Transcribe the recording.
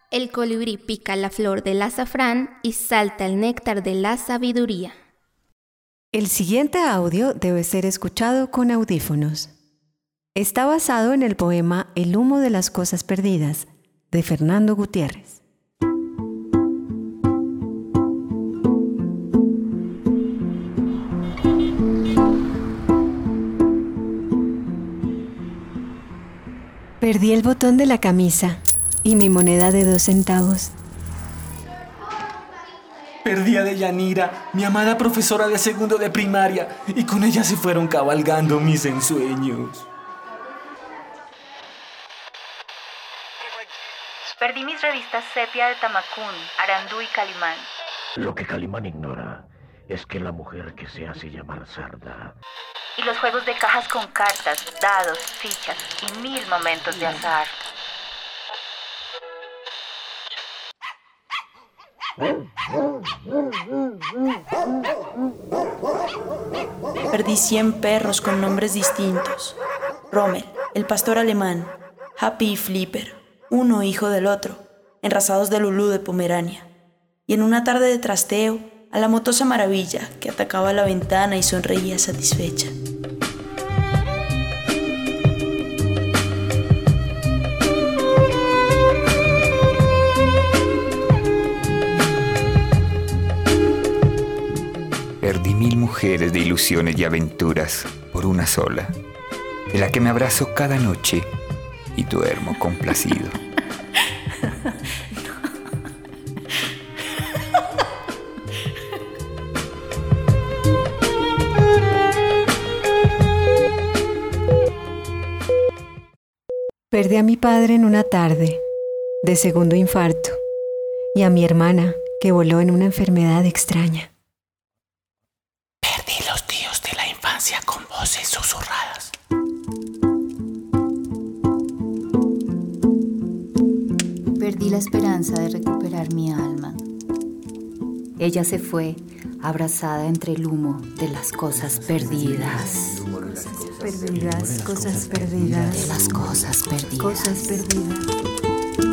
El colibrí pica la flor del azafrán y salta el néctar de la sabiduría. El siguiente audio debe ser escuchado con audífonos. Está basado en el poema El humo de las cosas perdidas, de Fernando Gutiérrez. Perdí el botón de la camisa y mi moneda de 2 centavos. Perdí a Deyanira, mi amada profesora de segundo de primaria, y con ella se fueron cabalgando mis ensueños. Perdí mis revistas Sepia de Tamacún, Arandú y Calimán. Lo que Calimán ignora es que la mujer que se hace llamar Sarda. Y los juegos de cajas con cartas, dados, fichas y 1000 momentos de azar. Perdí 100 perros con nombres distintos. Rommel, el pastor alemán, Happy y Flipper, uno hijo del otro, enrazados de Lulú de Pomerania. Y en una tarde de trasteo, a la motosa maravilla que atacaba la ventana y sonreía satisfecha. Perdí 1000 mujeres de ilusiones y aventuras por una sola, de la que me abrazo cada noche y duermo complacido. Perdí a mi padre en una tarde de segundo infarto y a mi hermana que voló en una enfermedad extraña. Perdí los tíos de la infancia con voces susurradas. Perdí la esperanza de recuperar mi alma. Ella se fue abrazada entre el humo de las cosas perdidas. Cosas perdidas. De las cosas perdidas. Cosas perdidas.